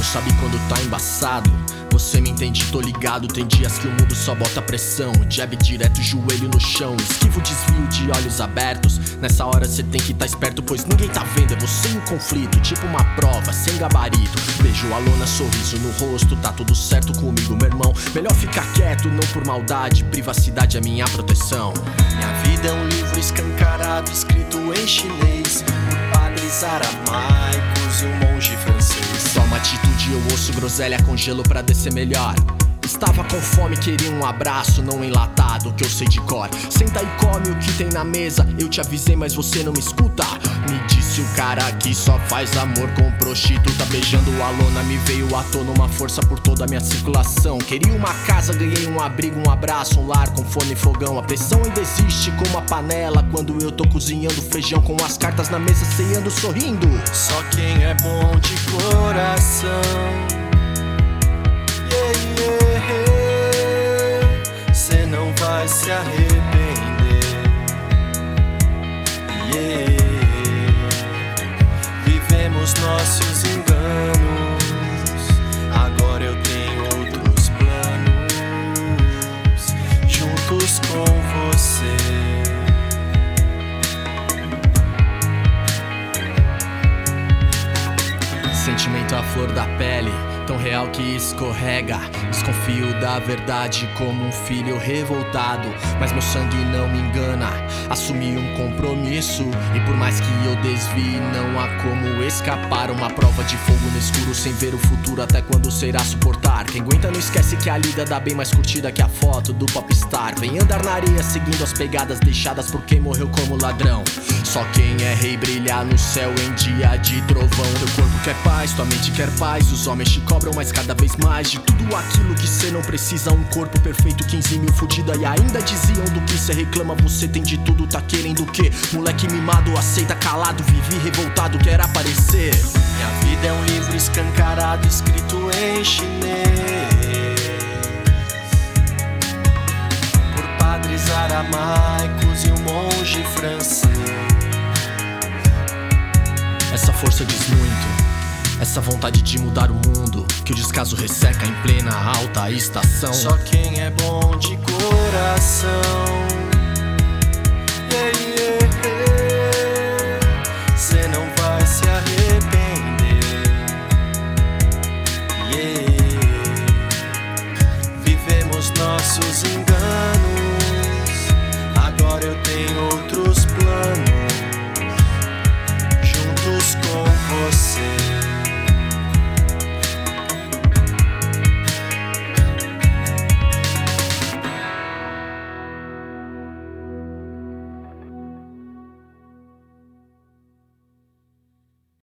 Mano, sabe quando tá embaçado? Você me entende, tô ligado. Tem dias que o mundo só bota pressão. Jab direto, joelho no chão. Esquivo o desvio de olhos abertos. Nessa hora cê tem que tá esperto, pois ninguém tá vendo. É você em conflito, tipo uma prova, sem gabarito. Beijo a lona, sorriso no rosto. Tá tudo certo comigo, meu irmão. Melhor ficar quieto, não por maldade. Privacidade é minha proteção. Minha vida é um livro escancarado, escrito em chinês por padres aramaicos e um monge francês. Toma atitude, eu ouço groselha com gelo pra descer melhor. Estava com fome, queria um abraço, não enlatado, que eu sei de cor. Senta e come o que tem na mesa, eu te avisei, mas você não me escuta. Me disse o cara que só faz amor com prostituta. Beijando a lona, me veio à tona uma força por toda a minha circulação. Queria uma casa, ganhei um abrigo, um abraço, um lar com forno e fogão. A pressão ainda existe como a panela quando eu tô cozinhando feijão, com as cartas na mesa, ceando, sorrindo. Só quem é bom de coração, cê não vai se arrepender. Vivemos nossos enganos, agora eu tenho outros planos, juntos com você. Sentimento à flor da pele, tão real que escorrega. Desconfio da verdade como um filho revoltado, mas meu sangue não me engana. Assumi um compromisso e por mais que eu desvie, não há como escapar. Uma prova de fogo no escuro sem ver o futuro, até quando será suportar. Quem aguenta não esquece que a lida dá bem mais curtida que a foto do popstar. Vem andar na areia seguindo as pegadas deixadas por quem morreu como ladrão. Só quem é rei brilha no céu em dia de trovão. Teu corpo quer paz, tua mente quer paz. Os homens te cobram, mas cada vez mais de tudo aquilo que cê não precisa. Um corpo perfeito, 15 mil fudida. E ainda diziam do que cê reclama. Você tem de tudo, tá querendo o quê? Moleque mimado, aceita calado. Vivi revoltado, quer aparecer. Minha vida é um livro escancarado, escrito em chinês por padres aramaicos e um monge francês. Essa força diz muito, essa vontade de mudar o mundo, que o descaso resseca em plena alta estação. Só quem é bom de coração